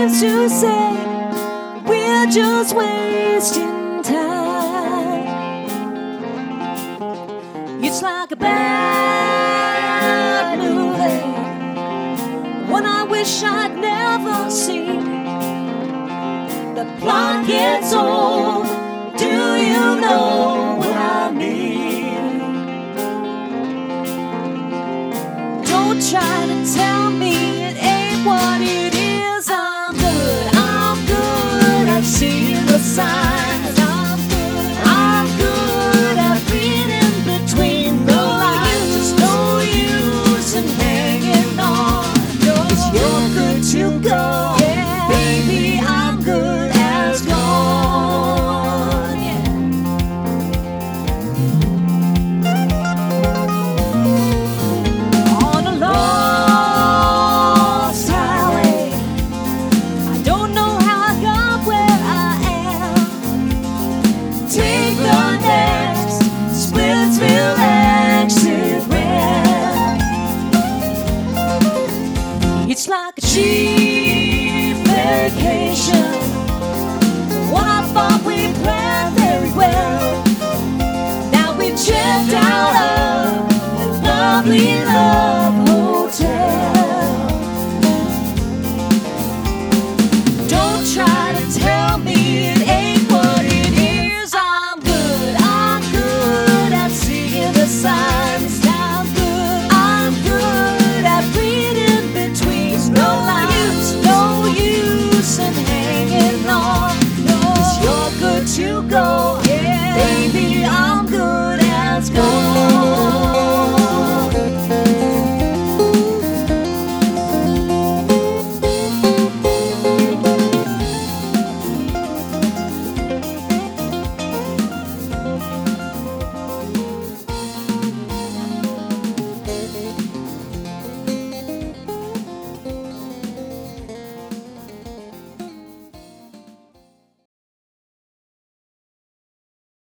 times to say we're just wasting time. It's like a bad movie, one I wish I'd never seen. The plot gets old, do you know what I mean? Don't try to tell